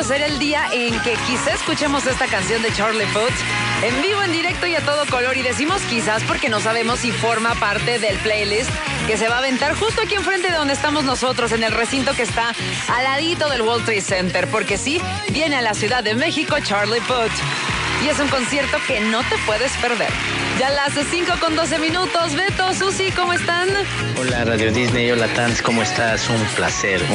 será el día en que quizá escuchemos esta canción de Charlie Puth en vivo, en directo y a todo color. Y decimos quizás porque no sabemos si forma parte del playlist que se va a aventar justo aquí enfrente de donde estamos nosotros, en el recinto que está al ladito del World Trade Center. Porque sí, viene a la Ciudad de México Charlie Puth. Y es un concierto que no te puedes perder. Ya las 5:12. Beto, Susi, ¿cómo están? Hola Radio Disney, hola Tans, ¿cómo estás? Un placer